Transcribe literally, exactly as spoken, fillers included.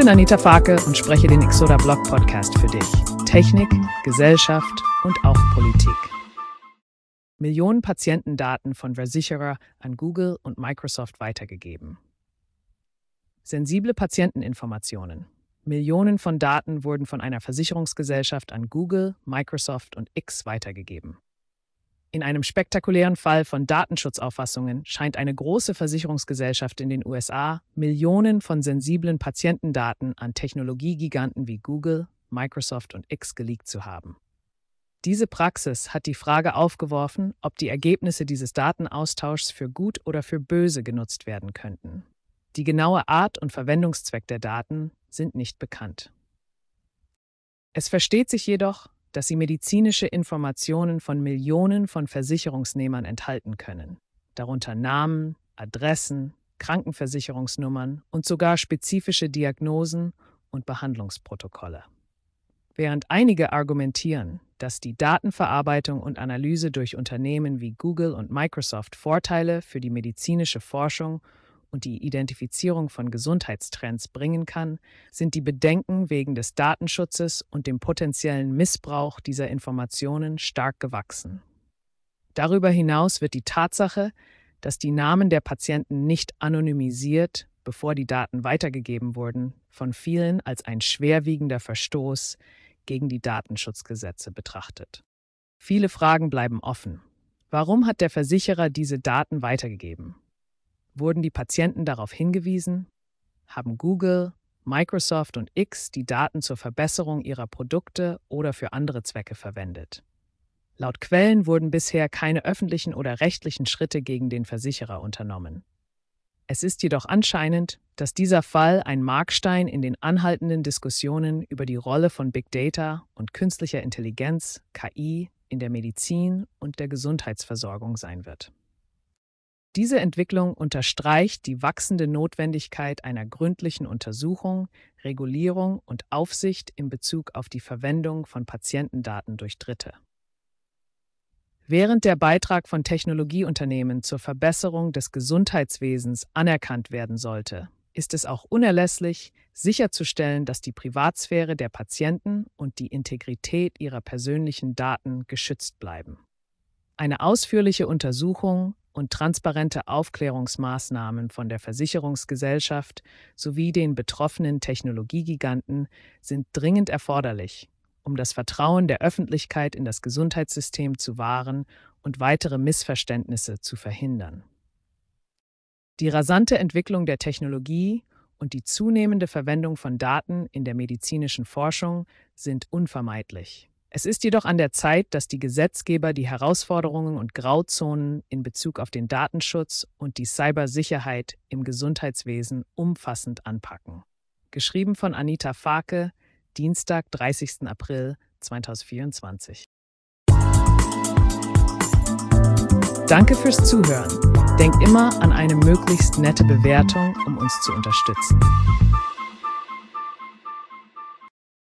bin Anita Farke und spreche den Exoda Blog Podcast für dich. Technik, Gesellschaft und auch Politik. Millionen Patientendaten von Versicherer an Google und Microsoft weitergegeben. Sensible Patienteninformationen. Millionen von Daten wurden von einer Versicherungsgesellschaft an Google, Microsoft und X weitergegeben. In einem spektakulären Fall von Datenschutzauffassungen scheint eine große Versicherungsgesellschaft in den U S A Millionen von sensiblen Patientendaten an Technologiegiganten wie Google, Microsoft und X geleakt zu haben. Diese Praxis hat die Frage aufgeworfen, ob die Ergebnisse dieses Datenaustauschs für gut oder für böse genutzt werden könnten. Die genaue Art und Verwendungszweck der Daten sind nicht bekannt. Es versteht sich jedoch, dass sie medizinische Informationen von Millionen von Versicherungsnehmern enthalten können, darunter Namen, Adressen, Krankenversicherungsnummern und sogar spezifische Diagnosen und Behandlungsprotokolle. Während einige argumentieren, dass die Datenverarbeitung und Analyse durch Unternehmen wie Google und Microsoft Vorteile für die medizinische Forschung und die Identifizierung von Gesundheitstrends bringen kann, sind die Bedenken wegen des Datenschutzes und dem potenziellen Missbrauch dieser Informationen stark gewachsen. Darüber hinaus wird die Tatsache, dass die Namen der Patienten nicht anonymisiert, bevor die Daten weitergegeben wurden, von vielen als ein schwerwiegender Verstoß gegen die Datenschutzgesetze betrachtet. Viele Fragen bleiben offen. Warum hat der Versicherer diese Daten weitergegeben? Wurden die Patienten darauf hingewiesen? Haben Google, Microsoft und X die Daten zur Verbesserung ihrer Produkte oder für andere Zwecke verwendet? Laut Quellen wurden bisher keine öffentlichen oder rechtlichen Schritte gegen den Versicherer unternommen. Es ist jedoch anscheinend, dass dieser Fall ein Markstein in den anhaltenden Diskussionen über die Rolle von Big Data und künstlicher Intelligenz, K I, in der Medizin und der Gesundheitsversorgung sein wird. Diese Entwicklung unterstreicht die wachsende Notwendigkeit einer gründlichen Untersuchung, Regulierung und Aufsicht in Bezug auf die Verwendung von Patientendaten durch Dritte. Während der Beitrag von Technologieunternehmen zur Verbesserung des Gesundheitswesens anerkannt werden sollte, ist es auch unerlässlich, sicherzustellen, dass die Privatsphäre der Patienten und die Integrität ihrer persönlichen Daten geschützt bleiben. Eine ausführliche Untersuchung und transparente Aufklärungsmaßnahmen von der Versicherungsgesellschaft sowie den betroffenen Technologiegiganten sind dringend erforderlich, um das Vertrauen der Öffentlichkeit in das Gesundheitssystem zu wahren und weitere Missverständnisse zu verhindern. Die rasante Entwicklung der Technologie und die zunehmende Verwendung von Daten in der medizinischen Forschung sind unvermeidlich. Es ist jedoch an der Zeit, dass die Gesetzgeber die Herausforderungen und Grauzonen in Bezug auf den Datenschutz und die Cybersicherheit im Gesundheitswesen umfassend anpacken. Geschrieben von Anita Farke, Dienstag, dreißigsten April zweitausendvierundzwanzig. Danke fürs Zuhören. Denk immer an eine möglichst nette Bewertung, um uns zu unterstützen.